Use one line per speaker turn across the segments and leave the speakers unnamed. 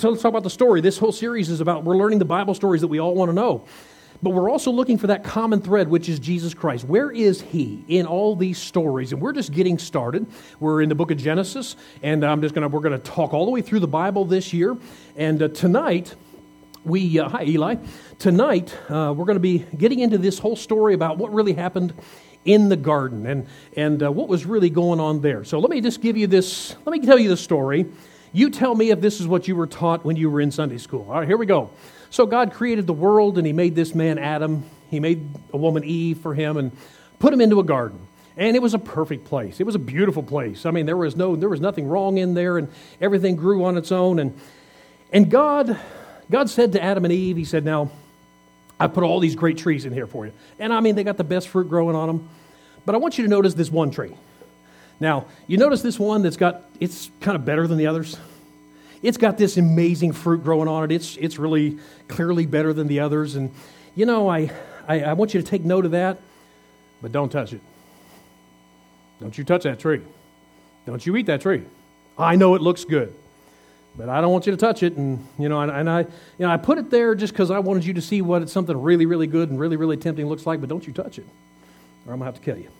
let's talk about the story. This whole series is about, we're learning the Bible stories that we all want to know. But we're also looking for that common thread, which is Jesus Christ. Where is He in all these stories? And we're just getting started. We're in the book of Genesis, and we're going to talk all the way through the Bible this year. And tonight, hi Eli. Tonight, we're going to be getting into this whole story about what really happened in the garden and what was really going on there. So let me just give you this. Let me tell you the story. You tell me if this is what you were taught when you were in Sunday school. All right, here we go. So God created the world, and He made this man Adam. He made a woman Eve for him and put him into a garden. And it was a perfect place. It was a beautiful place. I mean, there was nothing wrong in there, and everything grew on its own. And God said to Adam and Eve, He said, "Now, I put all these great trees in here for you. And I mean, they got the best fruit growing on them. But I want you to notice this one tree. Now, you notice this one it's kind of better than the others. It's got this amazing fruit growing on it. It's really clearly better than the others. And, you know, I want you to take note of that, but don't touch it. Don't you touch that tree. Don't you eat that tree. I know it looks good, but I don't want you to touch it. And, I put it there just because I wanted you to see what it's something really, really good and really, really tempting looks like, but don't you touch it, or I'm going to have to kill you.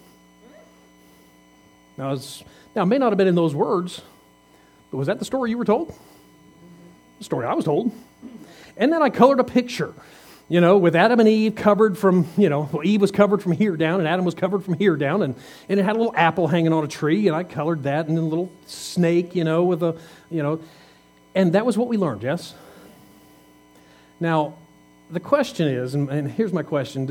Now, it may not have been in those words, but was that the story you were told? The story I was told. And then I colored a picture, with Adam and Eve covered from, Eve was covered from here down and Adam was covered from here down, and it had a little apple hanging on a tree, and I colored that, and then a little snake, with a, and that was what we learned, yes? Now, the question is, and here's my question,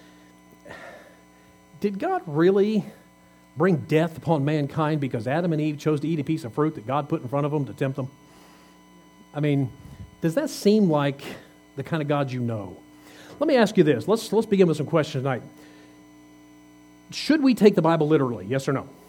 did God really bring death upon mankind because Adam and Eve chose to eat a piece of fruit that God put in front of them to tempt them? I mean, does that seem like the kind of God you know? Let me ask you this. Let's begin with some questions tonight. Should we take the Bible literally, yes or no?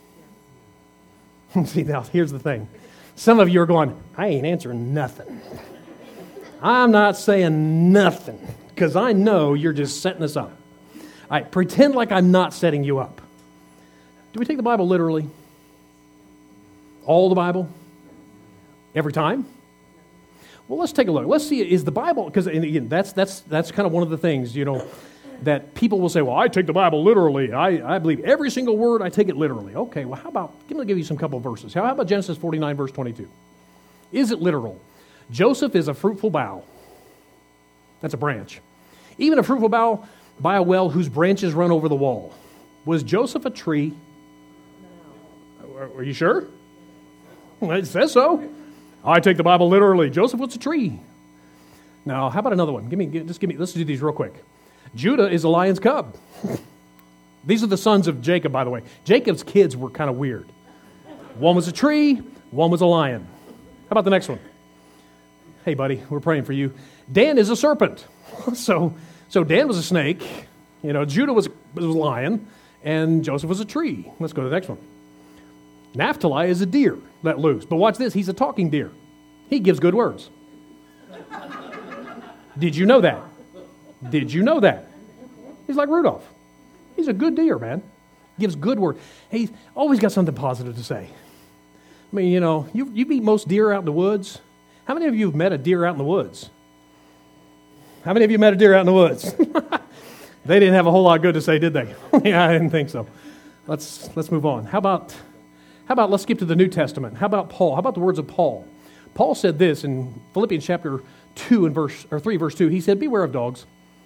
See, now, here's the thing. Some of you are going, I ain't answering nothing. I'm not saying nothing because I know you're just setting us up. All right, pretend like I'm not setting you up. Do we take the Bible literally? All the Bible? Every time? Well, let's take a look. Let's see, is the Bible, because again, that's kind of one of the things, that people will say, well, I take the Bible literally. I believe every single word, I take it literally. Okay, well, how about, I'm going to give you some couple of verses. How about Genesis 49, verse 22? Is it literal? Joseph is a fruitful bough. That's a branch. Even a fruitful bough by a well whose branches run over the wall. Was Joseph a tree? Are you sure? It says so. I take the Bible literally. Joseph was a tree. Now, how about another one? Let's do these real quick. Judah is a lion's cub. These are the sons of Jacob, by the way. Jacob's kids were kind of weird. One was a tree, one was a lion. How about the next one? Hey, buddy, we're praying for you. Dan is a serpent. So Dan was a snake. Judah was a lion, and Joseph was a tree. Let's go to the next one. Naphtali is a deer let loose. But watch this. He's a talking deer. He gives good words. Did you know that? Did you know that? He's like Rudolph. He's a good deer, man. Gives good word. He's always got something positive to say. I mean, you meet most deer out in the woods. How many of you have met a deer out in the woods? How many of you met a deer out in the woods? They didn't have a whole lot good to say, did they? Yeah, I didn't think so. Let's move on. How about let's skip to the New Testament. How about Paul? How about the words of Paul? Paul said this in Philippians chapter 3, verse 2. He said, beware of dogs.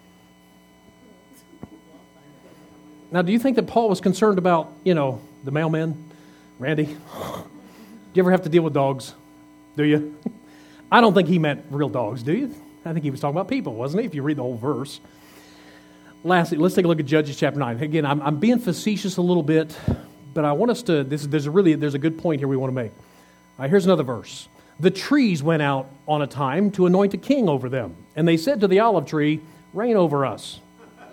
Now, do you think that Paul was concerned about, the mailman? Randy? Do you ever have to deal with dogs? Do you? I don't think he meant real dogs, do you? I think he was talking about people, wasn't he, if you read the whole verse. Lastly, let's take a look at Judges chapter 9. Again, I'm being facetious a little bit, but I want us to, there's a good point here we want to make. All right, here's another verse. The trees went out on a time to anoint a king over them, and they said to the olive tree, reign over us.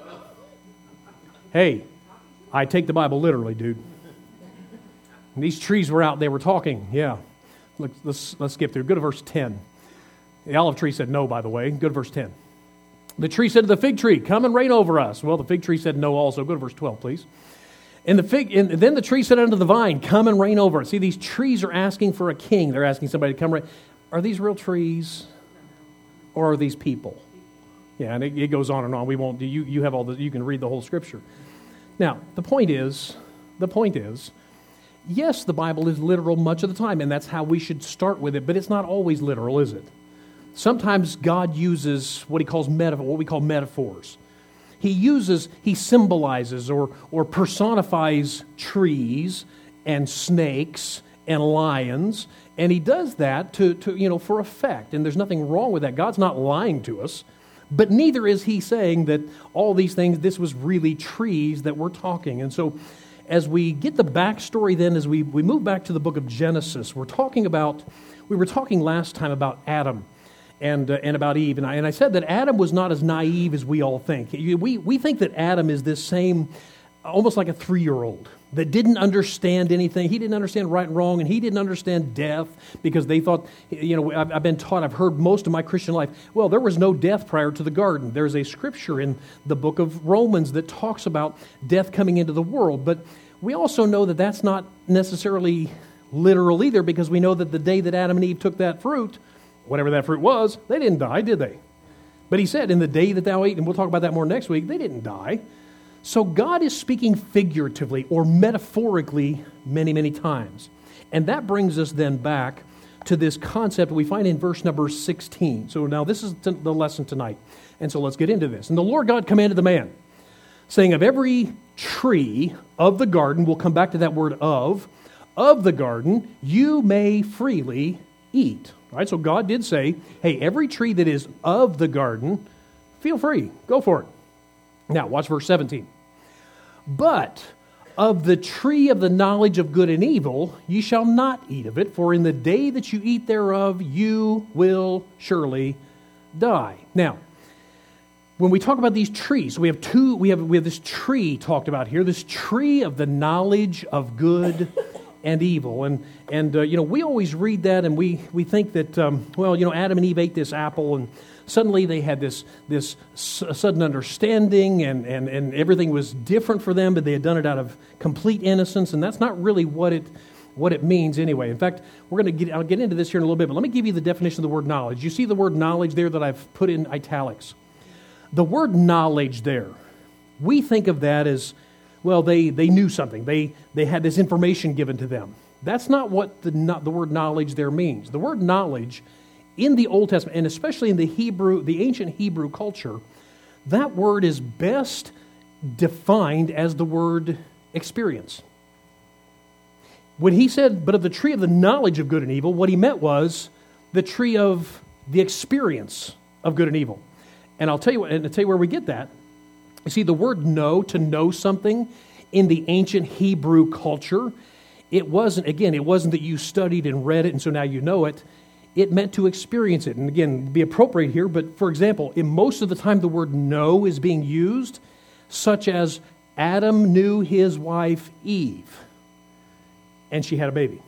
Hey, I take the Bible literally, dude. And these trees were out, they were talking, yeah. Look, let's skip through. Go to verse 10. The olive tree said no, by the way. Go to verse 10. The tree said to the fig tree, come and reign over us. Well, the fig tree said no also. Go to verse 12, please. And then the tree said unto the vine, come and reign over us. See, these trees are asking for a king. They're asking somebody to come reign. are these real trees or are these people? Yeah, and it goes on and on. We won't. You have all the. You can read the whole Scripture. Now, the point is, yes, the Bible is literal much of the time, and that's how we should start with it. But it's not always literal, is it? Sometimes God uses what we call metaphors. He symbolizes or personifies trees and snakes and lions, and he does that to for effect. And there's nothing wrong with that. God's not lying to us. But neither is he saying that all these things, this was really trees that we're talking. And so as we get the backstory then, as we move back to the book of Genesis, we were talking last time about Adam and about Eve. And I said that Adam was not as naive as we all think. We think that Adam is this same, almost like a 3-year-old that didn't understand anything. He didn't understand right and wrong, and he didn't understand death because they thought, I've been taught, I've heard most of my Christian life, well, there was no death prior to the garden. There's a scripture in the book of Romans that talks about death coming into the world, but we also know that that's not necessarily literal either, because we know that the day that Adam and Eve took that fruit, whatever that fruit was, they didn't die, did they? But he said, in the day that thou ate, and we'll talk about that more next week, they didn't die. So God is speaking figuratively or metaphorically many, many times. And that brings us then back to this concept we find in verse number 16. So now this is the lesson tonight. And so let's get into this. And the Lord God commanded the man, saying, of every tree of the garden, we'll come back to that word of the garden, you may freely eat. All right, so God did say, hey, every tree that is of the garden, feel free, go for it. Now, watch verse 17. But of the tree of the knowledge of good and evil, ye shall not eat of it, for in the day that you eat thereof, you will surely die. Now, when we talk about these trees, we have this tree talked about here, this tree of the knowledge of good and evil. And we always read that and we think that, Adam and Eve ate this apple and suddenly they had this sudden understanding and everything was different for them, but they had done it out of complete innocence, and that's not really what it means anyway. In fact, I'll get into this here in a little bit, but let me give you the definition of the word knowledge. You see the word knowledge there that I've put in italics. The word knowledge there, we think of that as, well, they knew something. They had this information given to them. That's not what the word knowledge there means. The word knowledge in the Old Testament, and especially in the ancient Hebrew culture, that word is best defined as the word experience. When he said, but of the tree of the knowledge of good and evil, what he meant was the tree of the experience of good and evil. And I'll tell you where we get that. You see, the word know, to know something, in the ancient Hebrew culture, it wasn't that you studied and read it and so now you know it. It meant to experience it. And again, be appropriate here, but for example, in most of the time the word know is being used, such as Adam knew his wife Eve, and she had a baby.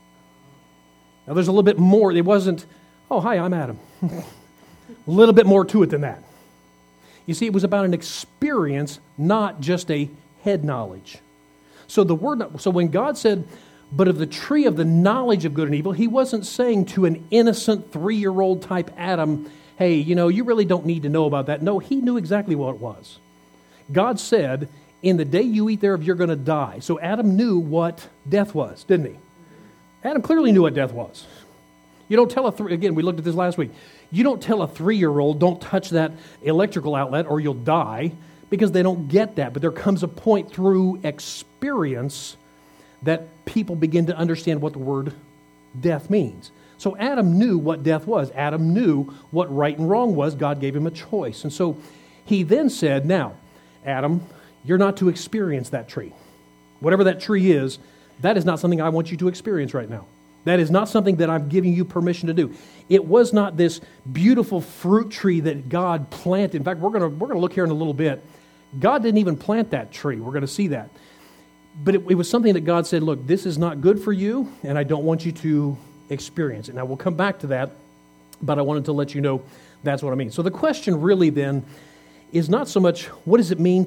Now there's a little bit more. It wasn't, oh, hi, I'm Adam. A little bit more to it than that. You see, it was about an experience, not just a head knowledge. So when God said, but of the tree of the knowledge of good and evil, he wasn't saying to an innocent 3-year-old type Adam, hey, you really don't need to know about that. No, he knew exactly what it was. God said, in the day you eat thereof, you're going to die. So Adam knew what death was, didn't he? Adam clearly knew what death was. You don't tell again, we looked at this last week. You don't tell a 3-year-old, don't touch that electrical outlet or you'll die, because they don't get that. But there comes a point through experience that people begin to understand what the word death means. So Adam knew what death was. Adam knew what right and wrong was. God gave him a choice. And so he then said, now, Adam, you're not to experience that tree. Whatever that tree is, that is not something I want you to experience right now. That is not something that I'm giving you permission to do. It was not this beautiful fruit tree that God planted. In fact, we're going to look here in a little bit. God didn't even plant that tree. We're going to see that. But it was something that God said, look, this is not good for you, and I don't want you to experience it. Now, we'll come back to that, but I wanted to let you know that's what I mean. So the question really then is not so much what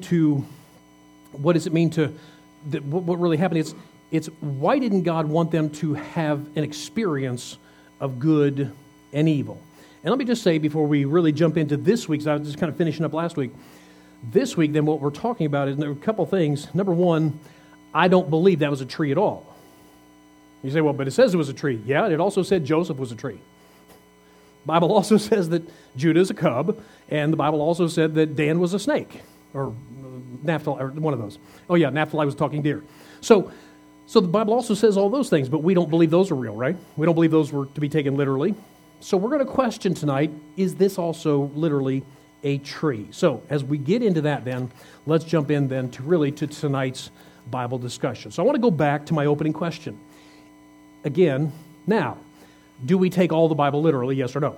really happened. It's why didn't God want them to have an experience of good and evil. And let me just say, before we really jump into this week's, I was just kind of finishing up last week. This week, then, what we're talking about is a couple things. Number one, I don't believe that was a tree at all. You say, well, but it says it was a tree. Yeah, it also said Joseph was a tree. The Bible also says that Judah is a cub, and the Bible also said that Dan was a snake, or Naphtali, or one of those. Oh yeah, Naphtali was talking deer. So the Bible also says all those things, but we don't believe those are real, right? We don't believe those were to be taken literally. So we're going to question tonight, is this also literally a tree? So as we get into that then, let's jump in then to tonight's Bible discussion. So I want to go back to my opening question. Again, now, do we take all the Bible literally, yes or no?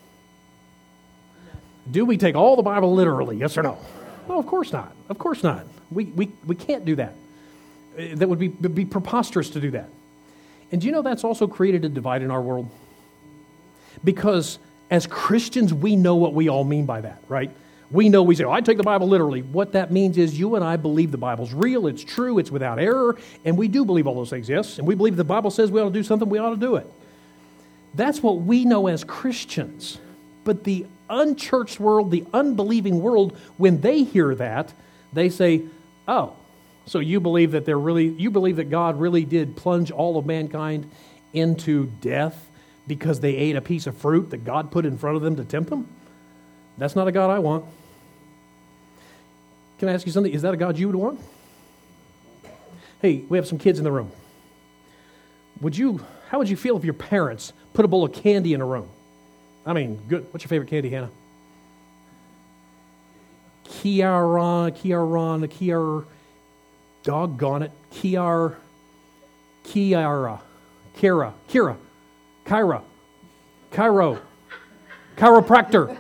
Do we take all the Bible literally, yes or no? Well, of course not. Of course not. We can't do that. That would be preposterous to do that. And do you know that's also created a divide in our world? Because as Christians, we know what we all mean by that, right? We say, I take the Bible literally. What that means is you and I believe the Bible's real, it's true, it's without error, and we do believe all those things, yes? And we believe the Bible says we ought to do something, we ought to do it. That's what we know as Christians. But the unchurched world, the unbelieving world, when they hear that, they say, oh, so you believe that God really did plunge all of mankind into death because they ate a piece of fruit that God put in front of them to tempt them? That's not a God I want. Can I ask you something? Is that a God you would want? Hey, we have some kids in the room. How would you feel if your parents put a bowl of candy in a room? I mean, good. What's your favorite candy, Hannah? Kiara, doggone it. Kyra, Cairo, chiropractor.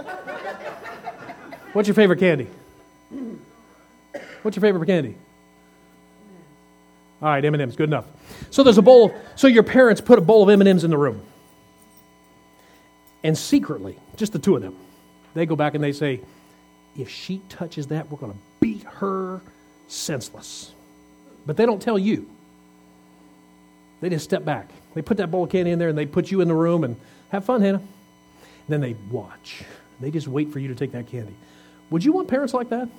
What's your favorite candy? What's your favorite candy? All right, M&M's, good enough. So there's a bowl. So your parents put a bowl of M&M's in the room. And secretly, just the two of them, they go back and they say, if she touches that, we're going to beat her senseless. But they don't tell you. They just step back. They put that bowl of candy in there and they put you in the room and have fun, Hannah. And then they watch. They just wait for you to take that candy. Would you want parents like that?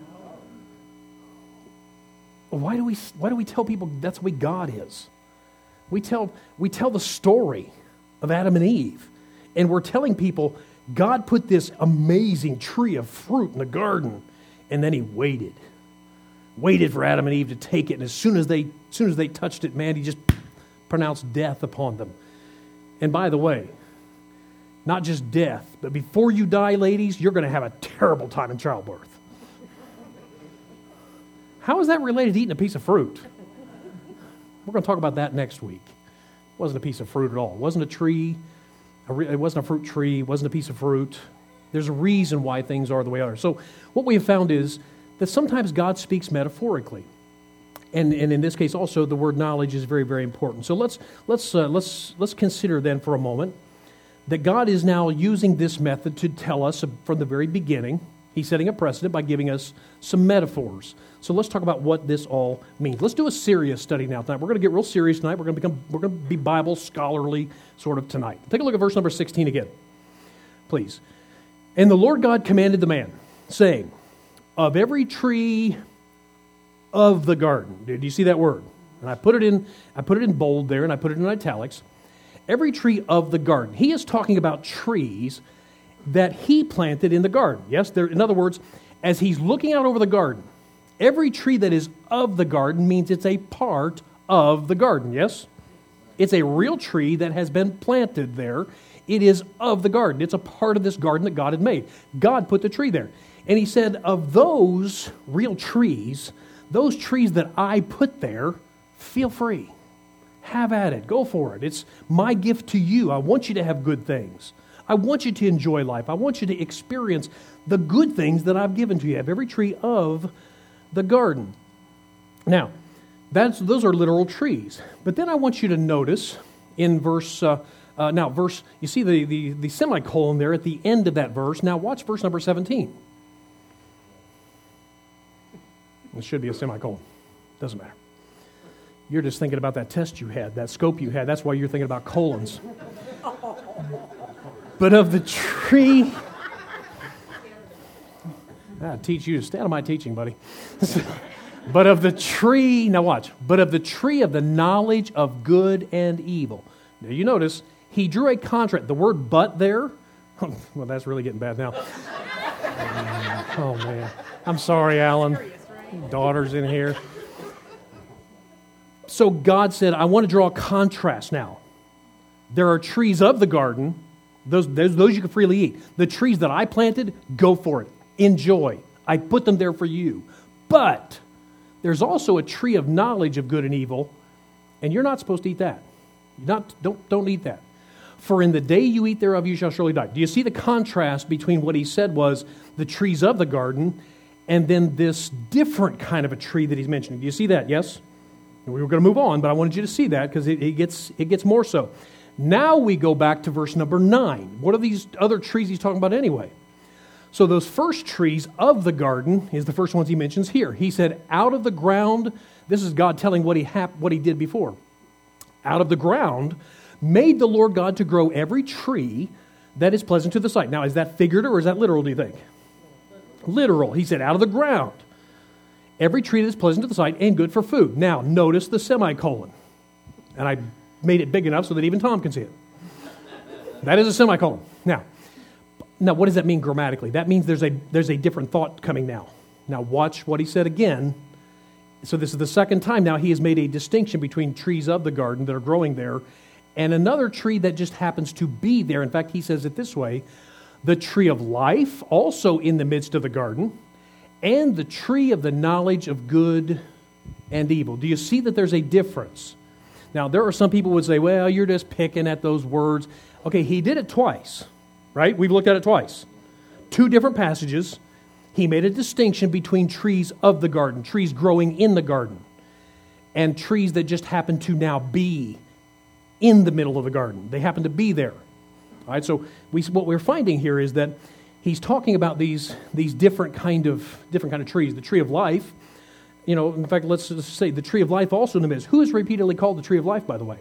Why do we tell people that's the way God is? We tell the story of Adam and Eve, and we're telling people God put this amazing tree of fruit in the garden, and then He waited for Adam and Eve to take it, and as soon as they touched it, man, He just pronounced death upon them. And by the way, not just death, but before you die, ladies, you're going to have a terrible time in childbirth. How is that related to eating a piece of fruit? We're going to talk about that next week. It wasn't a piece of fruit at all. It wasn't a tree. It wasn't a fruit tree. It wasn't a piece of fruit. There's a reason why things are the way they are. So what we have found is that sometimes God speaks metaphorically. And in this case also, the word knowledge is very, very important. So let's consider then for a moment that God is now using this method to tell us from the very beginning. He's setting a precedent by giving us some metaphors. So let's talk about what this all means. Let's do a serious study now tonight. We're going to get real serious tonight. We're going to be Bible scholarly sort of tonight. Take a look at verse number 16 again, please. And the Lord God commanded the man, saying, of every tree of the garden. Did you see that word? And I put it in bold there, and I put it in italics. Every tree of the garden. He is talking about trees that He planted in the garden. Yes, in other words, as He's looking out over the garden, every tree that is of the garden means it's a part of the garden, yes? It's a real tree that has been planted there. It is of the garden. It's a part of this garden that God had made. God put the tree there. And He said, of those real trees, those trees that I put there, feel free. Have at it. Go for it. It's my gift to you. I want you to have good things. I want you to enjoy life. I want you to experience the good things that I've given to you. Of every tree of the garden. Now, those are literal trees. But then I want you to notice in verse, you see the semicolon there at the end of that verse. Now watch verse number 17. It should be a semicolon. Doesn't matter. You're just thinking about that test you had, that scope you had. That's why you're thinking about colons. But of the tree... I teach you to stay out of my teaching, buddy. But of the tree, now watch, but of the tree of the knowledge of good and evil. Now you notice, he drew a contrast. The word but there, well, that's really getting bad now. Oh, man. I'm sorry, Alan. Daughter's in here. So God said, I want to draw a contrast now. There are trees of the garden, those you can freely eat. The trees that I planted, go for it. Enjoy. I put them there for you. But there's also a tree of knowledge of good and evil, and you're not supposed to eat that. Don't eat that. For in the day you eat thereof, you shall surely die. Do you see the contrast between what he said was the trees of the garden and then this different kind of a tree that he's mentioning? Do you see that? Yes? And we were going to move on, but I wanted you to see that because it gets more so. Now we go back to verse number 9. What are these other trees he's talking about anyway? So those first trees of the garden is the first ones he mentions here. He said, out of the ground, this is God telling what he did before. Out of the ground made the Lord God to grow every tree that is pleasant to the sight. Now, is that figurative or is that literal, do you think? Literal. He said, out of the ground, every tree that is pleasant to the sight and good for food. Now, notice the semicolon. And I made it big enough so that even Tom can see it. That is a semicolon. Now, what does that mean grammatically? That means there's a different thought coming now. Now, watch what he said again. So this is the second time now he has made a distinction between trees of the garden that are growing there and another tree that just happens to be there. In fact, he says it this way, the tree of life, also in the midst of the garden, and the tree of the knowledge of good and evil. Do you see that there's a difference? Now, there are some people who would say, well, you're just picking at those words. Okay, he did it twice. Right? We've looked at it twice. Two different passages. He made a distinction between trees of the garden, trees growing in the garden, and trees that just happen to now be in the middle of the garden. They happen to be there. All right, so what we're finding here is that he's talking about these different kind of trees. The tree of life, in fact, let's just say the tree of life also in the midst. Who is repeatedly called the tree of life, by the way?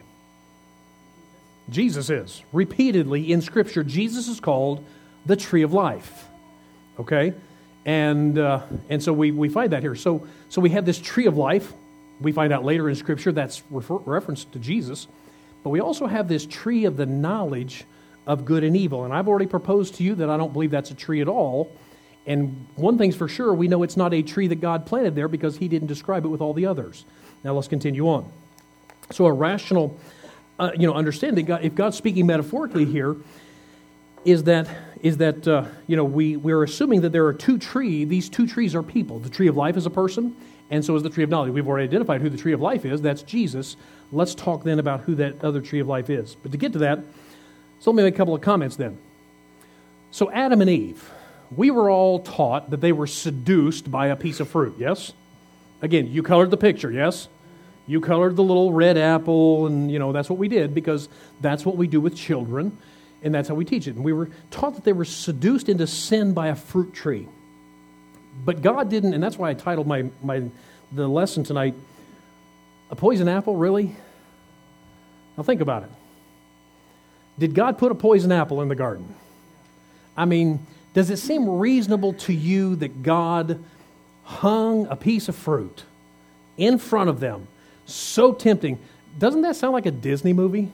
Jesus is. Repeatedly in Scripture, Jesus is called the tree of life. Okay? And so we find that here. So we have this tree of life. We find out later in Scripture that's reference to Jesus. But we also have this tree of the knowledge of good and evil. And I've already proposed to you that I don't believe that's a tree at all. And one thing's for sure, we know it's not a tree that God planted there because he didn't describe it with all the others. Now let's continue on. So a rational understanding, if God's speaking metaphorically here, is that we're assuming that there are two trees. These two trees are people. The tree of life is a person, and so is the tree of knowledge. We've already identified who the tree of life is. That's Jesus. Let's talk then about who that other tree of life is. But to get to that, so let me make a couple of comments then. So Adam and Eve, we were all taught that they were seduced by a piece of fruit, yes? Again, you colored the picture, yes? You colored the little red apple, and, that's what we did because that's what we do with children, and that's how we teach it. And we were taught that they were seduced into sin by a fruit tree. But God didn't, and that's why I titled the lesson tonight, A Poison Apple, really? Now think about it. Did God put a poison apple in the garden? I mean, does it seem reasonable to you that God hung a piece of fruit in front of them? So tempting. Doesn't that sound like a Disney movie?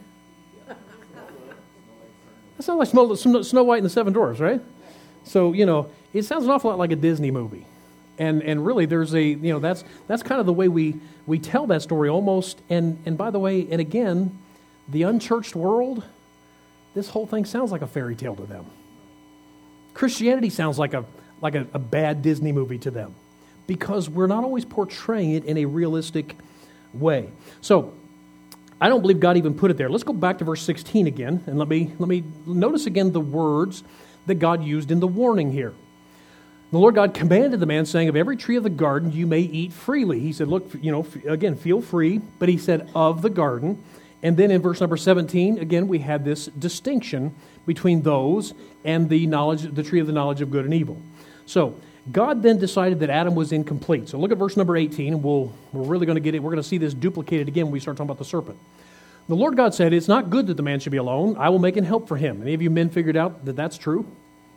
That sounds like Snow White and the Seven Dwarfs, right? So, it sounds an awful lot like a Disney movie. And really, there's that's kind of the way we tell that story almost. And by the way, and again, the unchurched world, this whole thing sounds like a fairy tale to them. Christianity sounds like a bad Disney movie to them because we're not always portraying it in a realistic way. So, I don't believe God even put it there. Let's go back to verse 16 again, and let me notice again the words that God used in the warning here. The Lord God commanded the man, saying, of every tree of the garden you may eat freely. He said, look, again, feel free, but he said, of the garden. And then in verse number 17, again, we had this distinction between those and the tree of the knowledge of good and evil. So, God then decided that Adam was incomplete. So look at verse number 18, and we're really going to get it. We're going to see this duplicated again when we start talking about the serpent. The Lord God said, it's not good that the man should be alone. I will make an help for him. Any of you men figured out that that's true?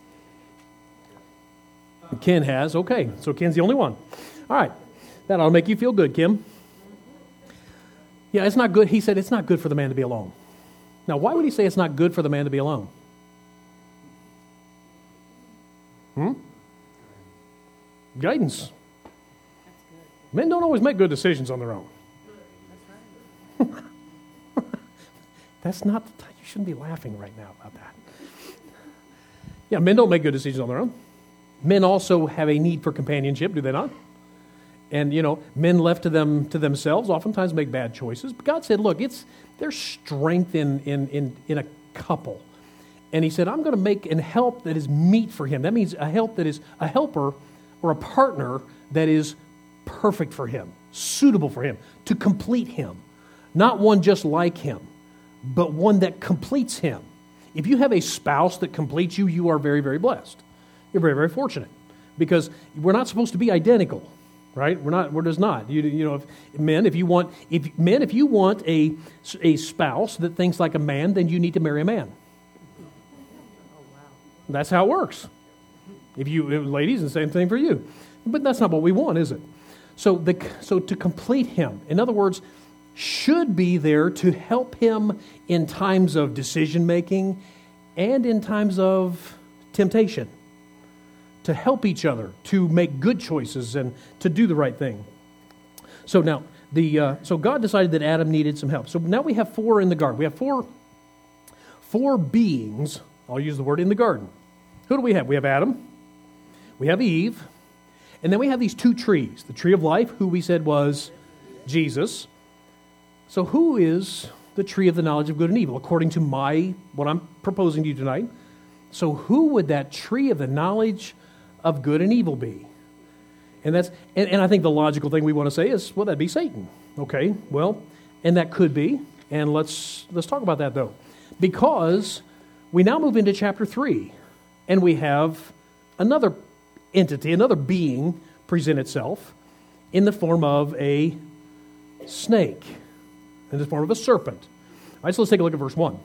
Ken has. Okay, so Ken's the only one. All right. That ought to make you feel good, Kim. Yeah, it's not good. He said it's not good for the man to be alone. Now, why would he say it's not good for the man to be alone? Guidance. Men don't always make good decisions on their own. That's not, you shouldn't be laughing right now about that. Yeah, men don't make good decisions on their own. Men also have a need for companionship, do they not? And, men left to themselves oftentimes make bad choices. But God said, look, there's strength in a couple. And he said, I'm going to make an help that is meet for him. That means a help that is a helper or a partner that is perfect for him, suitable for him, to complete him. Not one just like him, but one that completes him. If you have a spouse that completes you, you are very, very blessed. You're very, very fortunate. Because we're not supposed to be identical, right? We're just not. If you want a spouse that thinks like a man, then you need to marry a man. That's how it works. Ladies, the same thing for you. But that's not what we want, is it? So to complete him, in other words, should be there to help him in times of decision making and in times of temptation. To help each other, to make good choices and to do the right thing. So now, so God decided that Adam needed some help. So now we have 4 in the garden. We have four beings, I'll use the word, in the garden. Who do we have? We have Adam, we have Eve, and then we have these 2 trees. The tree of life, who we said was Jesus. So who is the tree of the knowledge of good and evil, according to what I'm proposing to you tonight? So who would that tree of the knowledge of good and evil be? And I think the logical thing we want to say is, well, that'd be Satan. Okay, well, and that could be. And let's talk about that, though. Because we now move into chapter 3, and we have another entity, another being present itself in the form of a snake, in the form of a serpent. All right, so let's take a look at verse 1.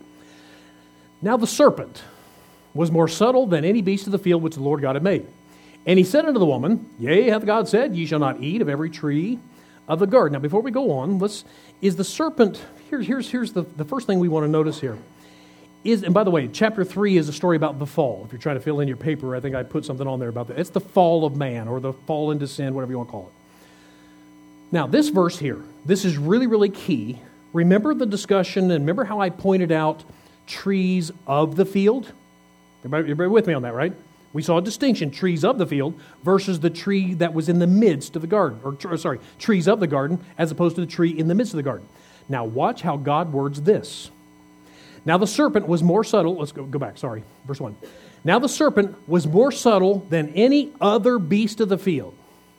Now the serpent was more subtle than any beast of the field which the Lord God had made. And he said unto the woman, Yea, hath God said, Ye shall not eat of every tree of the garden. Now before we go on, is the serpent, here's the first thing we want to notice here. And by the way, chapter 3 is a story about the fall. If you're trying to fill in your paper, I think I put something on there about that. It's the fall of man, or the fall into sin, whatever you want to call it. Now, this verse here, this is really, really key. Remember the discussion, and remember how I pointed out trees of the field? Everybody with me on that, right? We saw a distinction, trees of the field versus the tree that was in the midst of the garden. Trees of the garden as opposed to the tree in the midst of the garden. Now, watch how God words this. Now the serpent was more subtle. Let's go back, verse 1. Now the serpent was more subtle than any other beast of the field.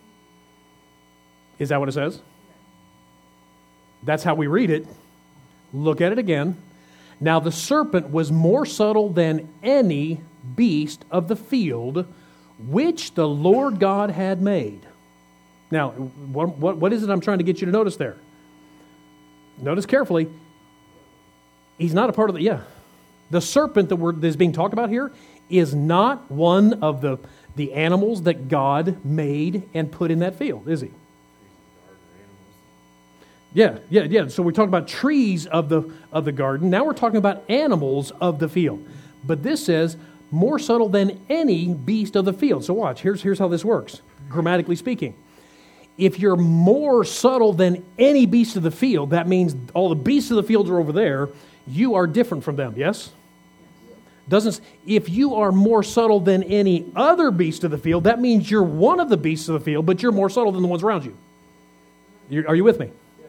Is that what it says? That's how we read it. Look at it again. Now the serpent was more subtle than any beast of the field which the Lord God had made. Now, what is it I'm trying to get you to notice there? Notice carefully. He's not a part of the serpent that is being talked about here is not one of the animals that God made and put in that field, is he? Yeah. So we're talking about trees of the garden. Now we're talking about animals of the field. But this says more subtle than any beast of the field. So watch. Here's how this works, grammatically speaking. If you're more subtle than any beast of the field, that means all the beasts of the field are over there. You are different from them, yes? If you are more subtle than any other beast of the field, that means you're one of the beasts of the field, but you're more subtle than the ones around you. Are you with me?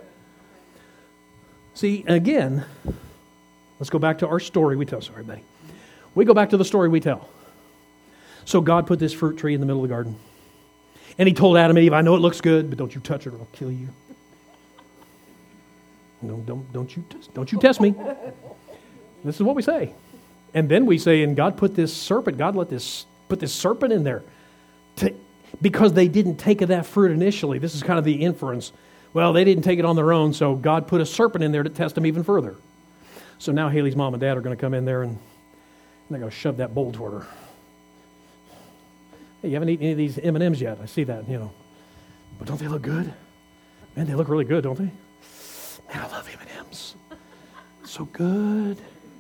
See, again, let's go back to our story we tell. Sorry, buddy. We go back to the story we tell. So God put this fruit tree in the middle of the garden. And he told Adam and Eve, I know it looks good, but don't you touch it or I'll kill you. No, don't you test me. This is what we say. And then we say, and God put this serpent, God put this serpent in there because they didn't take of that fruit initially. This is kind of the inference. Well, they didn't take it on their own, so God put a serpent in there to test them even further. So now Haley's mom and dad are going to come in there and they're going to shove that bowl toward her. Hey, you haven't eaten any of these M&Ms yet. I see that, But don't they look good? Man, they look really good, don't they? Man, I love M&Ms. So good.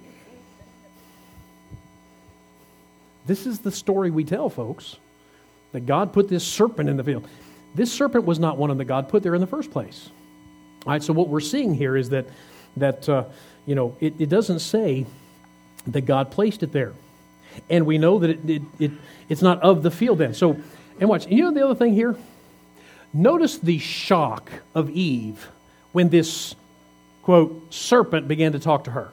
This is the story we tell, folks, that God put this serpent in the field. This serpent was not one that God put there in the first place. All right, so what we're seeing here is that it doesn't say that God placed it there. And we know that it's not of the field then. So, and watch, the other thing here? Notice the shock of Eve when this, quote, serpent began to talk to her.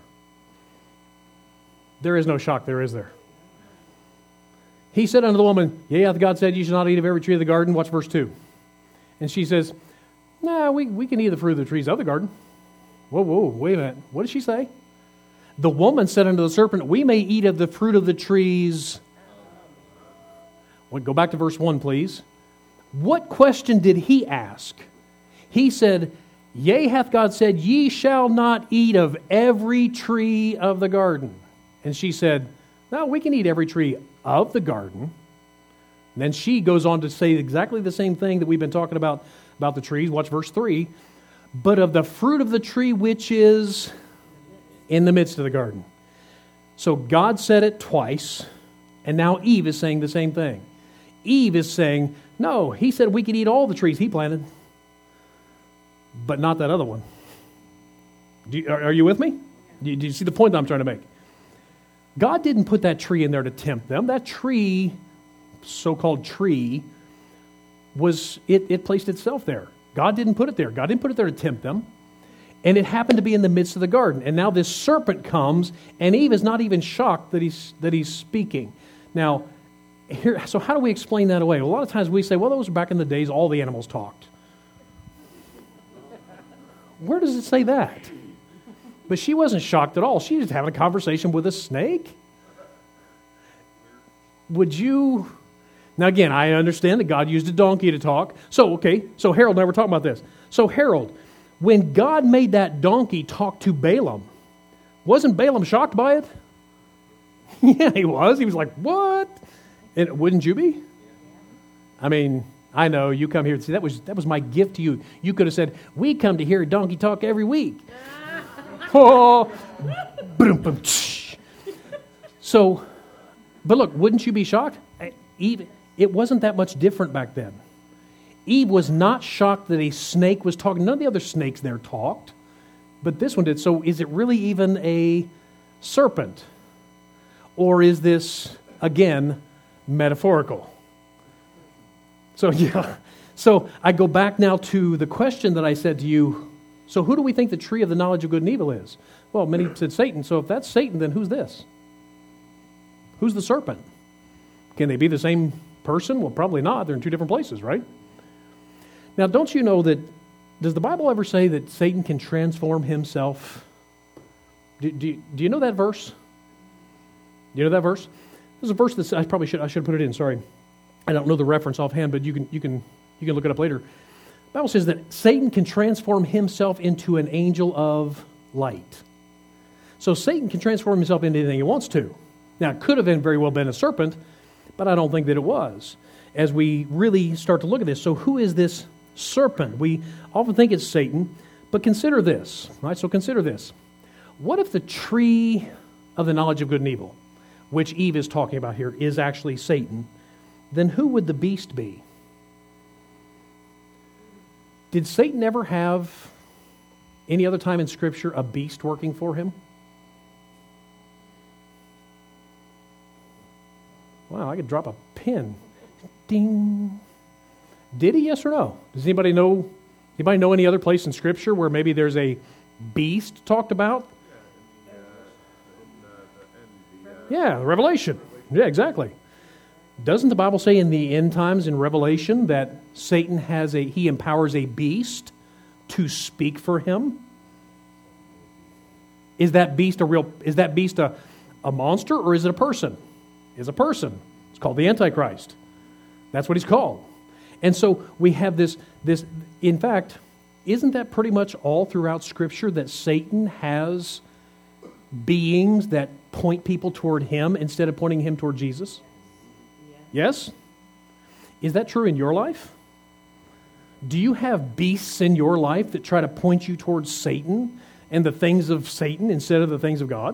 There is no shock there, is there? He said unto the woman, yea, hath God said, you shall not eat of every tree of the garden? Watch verse 2. And she says, nah, we can eat of the fruit of the trees of the garden. Whoa, wait a minute. What did she say? The woman said unto the serpent, we may eat of the fruit of the trees. Well, go back to verse 1, please. What question did he ask? He said, yea, hath God said, ye shall not eat of every tree of the garden. And she said, no, we can eat every tree of the garden. And then she goes on to say exactly the same thing that we've been talking about the trees. Watch verse 3. But of the fruit of the tree which is in the midst of the garden. So God said it twice, and now Eve is saying the same thing. Eve is saying, no, he said we could eat all the trees he planted, but not that other one. Are you with me? Do you see the point that I'm trying to make? God didn't put that tree in there to tempt them. That tree, so-called tree, it placed itself there. God didn't put it there. God didn't put it there to tempt them. And it happened to be in the midst of the garden. And now this serpent comes, and Eve is not even shocked that he's speaking. Now, so how do we explain that away? Well, a lot of times we say, well, those were back in the days all the animals talked. Where does it say that? But she wasn't shocked at all. She was having a conversation with a snake. Would you... Now again, I understand that God used a donkey to talk. So Harold and I were talking about this. So Harold, when God made that donkey talk to Balaam, wasn't Balaam shocked by it? Yeah, he was. He was like, what? And wouldn't you be? I mean, I know you come here and say, that was my gift to you. You could have said, we come to hear a donkey talk every week. Oh, so, but look, wouldn't you be shocked? Eve, it wasn't that much different back then. Eve was not shocked that a snake was talking. None of the other snakes there talked, but this one did. So is it really even a serpent? Or is this, again, metaphorical? So I go back now to the question that I said to you. So who do we think the tree of the knowledge of good and evil is? Well, many said Satan. So if that's Satan, then who's this? Who's the serpent? Can they be the same person? Well, probably not. They're in two different places, right? Now, don't you know that, does the Bible ever say that Satan can transform himself? Do you know that verse? Do you know that verse? This is a verse that I should put it in, sorry. I don't know the reference offhand, but you can look it up later. The Bible says that Satan can transform himself into an angel of light. So Satan can transform himself into anything he wants to. Now, it could have very well been a serpent, but I don't think that it was. As we really start to look at this, so who is this serpent? We often think it's Satan, but consider this. Right? So consider this. What if the tree of the knowledge of good and evil, which Eve is talking about here, is actually Satan? Then who would the beast be? Did Satan ever have, any other time in Scripture, a beast working for him? Wow, I could drop a pin. Ding. Did he, yes or no? Does anybody know any other place in Scripture where maybe there's a beast talked about? Yeah, Revelation. Yeah, exactly. Doesn't the Bible say in the end times in Revelation that Satan he empowers a beast to speak for him? Is that beast a monster, or is it a person? It's a person. It's called the Antichrist. That's what he's called. And so we have this, in fact, isn't that pretty much all throughout Scripture, that Satan has beings that point people toward him instead of pointing him toward Jesus? Yes? Is that true in your life? Do you have beasts in your life that try to point you towards Satan and the things of Satan instead of the things of God?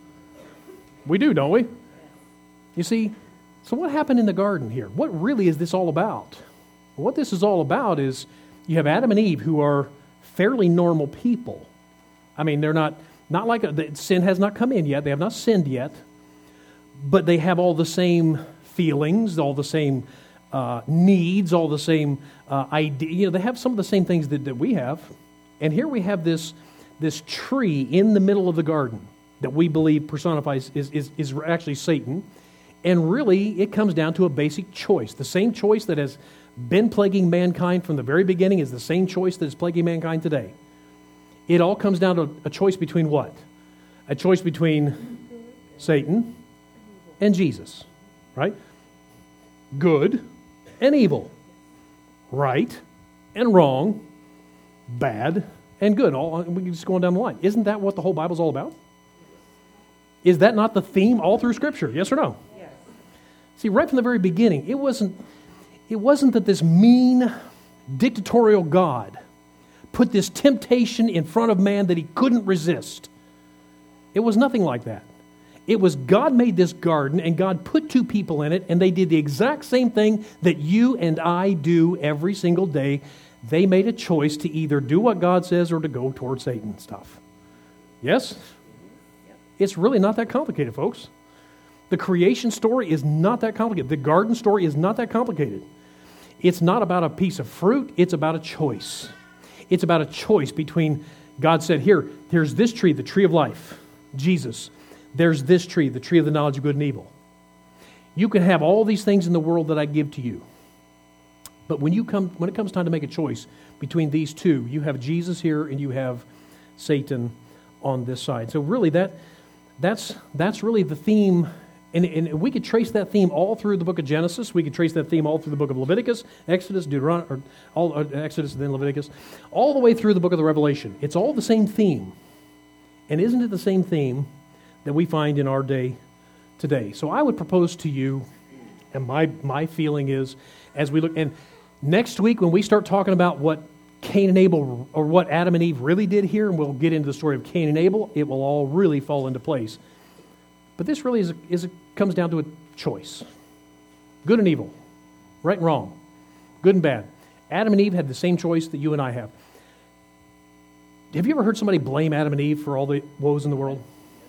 We do, don't we? You see, so what happened in the garden here? What really is this all about? What this is all about is you have Adam and Eve, who are fairly normal people. I mean, they're not like sin has not come in yet. They have not sinned yet. But they have all the same feelings, all the same needs, all the same idea. They have some of the same things that we have. And here we have this tree in the middle of the garden that we believe personifies is actually Satan. And really, it comes down to a basic choice. The same choice that has been plaguing mankind from the very beginning is the same choice that is plaguing mankind today. It all comes down to a choice between what? A choice between Satan and Jesus, right? Good and evil, right and wrong, bad and good. We can just go on down the line. Isn't that what the whole Bible's all about? Is that not the theme all through Scripture? Yes or no? Yes. See, right from the very beginning, it wasn't that this mean, dictatorial God put this temptation in front of man that he couldn't resist. It was nothing like that. It was God made this garden, and God put two people in it, and they did the exact same thing that you and I do every single day. They made a choice to either do what God says or to go toward Satan stuff. Yes? It's really not that complicated, folks. The creation story is not that complicated. The garden story is not that complicated. It's not about a piece of fruit. It's about a choice. It's about a choice between, God said, here's this tree, the tree of life, Jesus. There's this tree, the tree of the knowledge of good and evil. You can have all these things in the world that I give to you. But when it comes time to make a choice between these two, you have Jesus here and you have Satan on this side. So really that's really the theme. And we could trace that theme all through the book of Genesis. We could trace that theme all through the book of Leviticus, Exodus, Deuteronomy, Exodus and then Leviticus, all the way through the book of the Revelation. It's all the same theme. And isn't it the same theme that we find in our day today? So I would propose to you, and my feeling is, as we look, and next week when we start talking about what Cain and Abel, or what Adam and Eve really did here, and we'll get into the story of Cain and Abel, it will all really fall into place. But this really comes down to a choice. Good and evil. Right and wrong. Good and bad. Adam and Eve had the same choice that you and I have. Have you ever heard somebody blame Adam and Eve for all the woes in the world?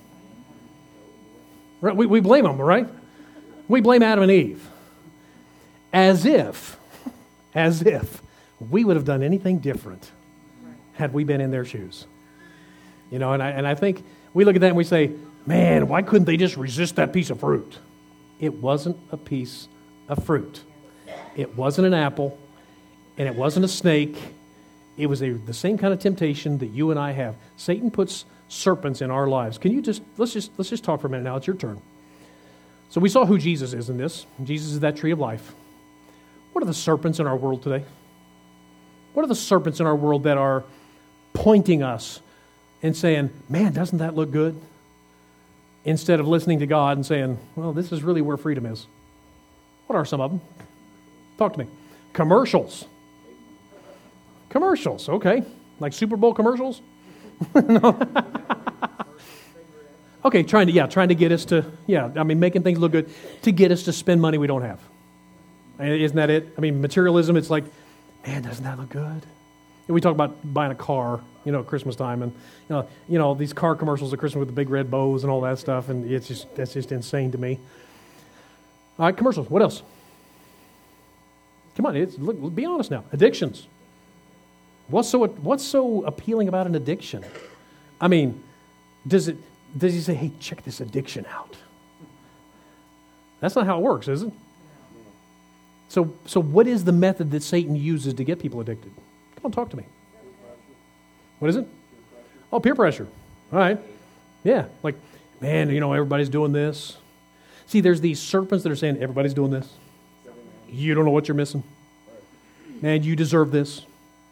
Right? We blame them, right? We blame Adam and Eve. As if we would have done anything different had we been in their shoes. You know, and I think we look at that and we say, man, why couldn't they just resist that piece of fruit? It wasn't a piece of fruit. It wasn't an apple, and it wasn't a snake. It was the same kind of temptation that you and I have. Satan puts serpents in our lives. Let's just talk for a minute now. It's your turn. So we saw who Jesus is in this. Jesus is that tree of life. What are the serpents in our world today? What are the serpents in our world that are pointing us and saying, man, doesn't that look good? Instead of listening to God and saying, well, this is really where freedom is. What are some of them? Talk to me. Commercials. Commercials, okay. Like Super Bowl commercials? Okay, trying to get us to, making things look good, to get us to spend money we don't have. Isn't that it? I mean, materialism, it's like, man, doesn't that look good? And we talk about buying a car, at Christmas time, and these car commercials at Christmas with the big red bows and all that stuff, and that's just insane to me. All right, commercials. What else? Come on, be honest now. Addictions. What's so appealing about an addiction? I mean, does he say, hey, check this addiction out? That's not how it works, is it? So what is the method that Satan uses to get people addicted? Come on, talk to me. What is it? Oh, peer pressure. All right. Yeah, like, man, everybody's doing this. See, there's these serpents that are saying, everybody's doing this. You don't know what you're missing. Man, you deserve this.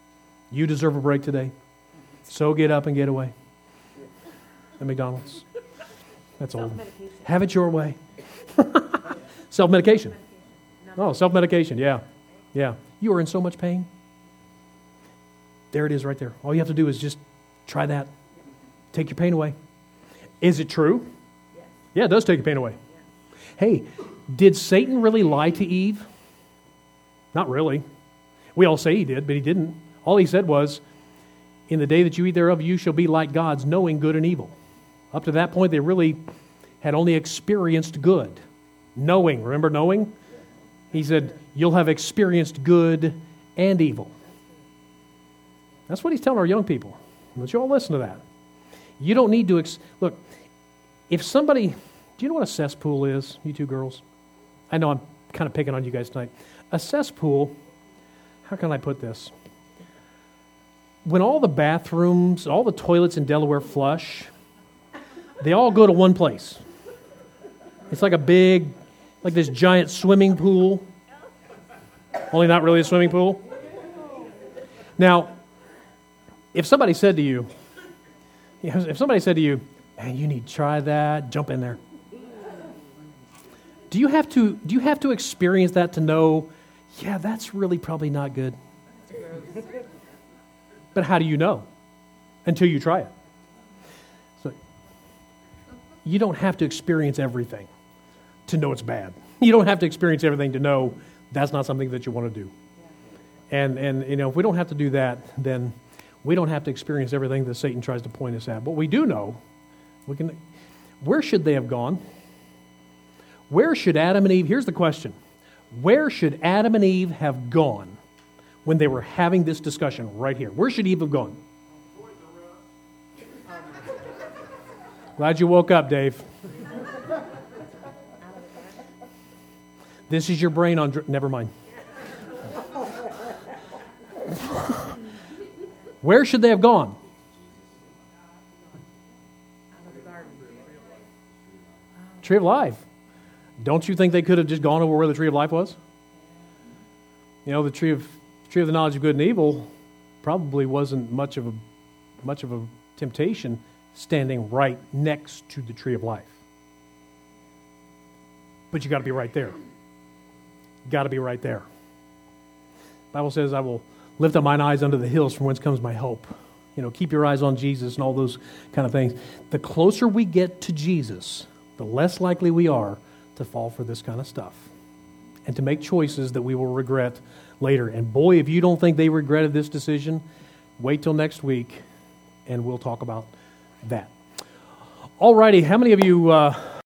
You deserve a break today. So get up and get away. At McDonald's. That's old. Have it your way. Self-medication. Oh, self-medication, yeah. Yeah. You are in so much pain. There it is right there. All you have to do is just try that. Take your pain away. Is it true? Yes. Yeah, it does take your pain away. Yeah. Hey, did Satan really lie to Eve? Not really. We all say he did, but he didn't. All he said was, in the day that you eat thereof, you shall be like gods, knowing good and evil. Up to that point, they really had only experienced good. Knowing, remember knowing? He said, you'll have experienced good and evil. That's what he's telling our young people. Let you all listen to that. You don't need to... Look, if somebody... Do you know what a cesspool is, you two girls? I know I'm kind of picking on you guys tonight. A cesspool, how can I put this? When all the bathrooms, all the toilets in Delaware flush, they all go to one place. It's like a big, like this giant swimming pool. Only not really a swimming pool. Now, if somebody said to you, man, you need to try that, jump in there. Do you have to experience that to know, yeah, that's really probably not good? But how do you know? Until you try it. So you don't have to experience everything to know it's bad. You don't have to experience everything to know that's not something that you want to do. And if we don't have to do that, then we don't have to experience everything that Satan tries to point us at. But we do know, where should they have gone? Where should Adam and Eve, here's the question, where should Adam and Eve have gone when they were having this discussion right here? Where should Eve have gone? Glad you woke up, Dave. This is your brain on... Never mind. Where should they have gone? Tree of Life. Don't you think they could have just gone over where the Tree of Life was? You know, the tree of the knowledge of good and evil probably wasn't much of a temptation standing right next to the Tree of Life. But you got to be right there. Got to be right there. The Bible says, I will lift up mine eyes unto the hills from whence comes my help. You know, keep your eyes on Jesus and all those kind of things. The closer we get to Jesus, the less likely we are to fall for this kind of stuff and to make choices that we will regret later. And boy, if you don't think they regretted this decision, wait till next week and we'll talk about that. All righty, how many of you...